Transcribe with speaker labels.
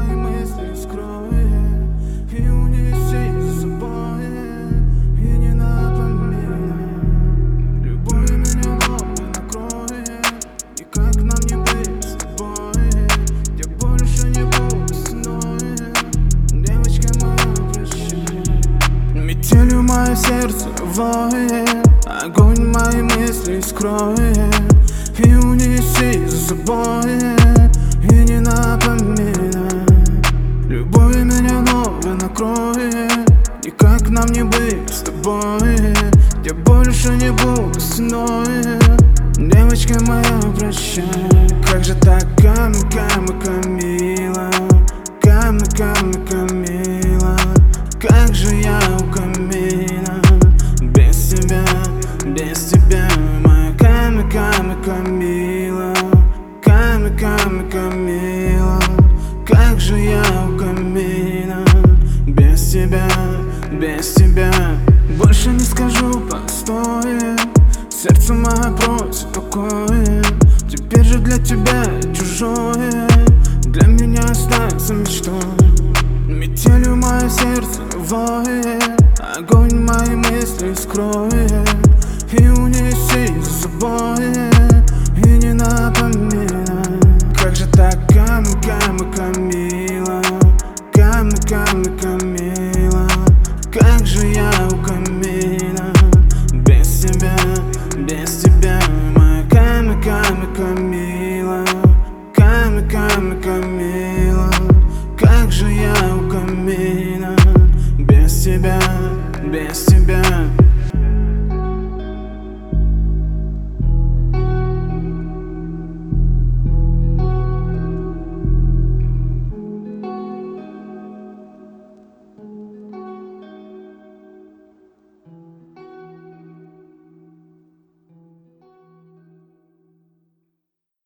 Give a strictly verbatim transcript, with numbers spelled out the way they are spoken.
Speaker 1: мои мысли скроет и унеси за собой, и не напоминай. Любовь меня новой накроет, и как нам не быть с тобой? Я больше не буду ценой, девочка моя, прощай. Метелью мое сердце воет, огонь мои мысли скроет и унеси за собой, и не напоминай. Любовь меня новой накроет, и как нам не быть с тобой? Я больше не буду ценой, девочка моя, прощай. Как же так, Ками, Ками, Камила, Ками, Ками, Камила. Как же я у камина без тебя, без тебя, моя Ками, Ками, Камила, Ками, Ками, Камила. Как же я у камина без тебя, без тебя. Больше не скажу постой, сердце мое просит покоя. Теперь же для тебя чужое, для меня остается мечтой. Метелью мое сердце воет, огонь мои мысли скроет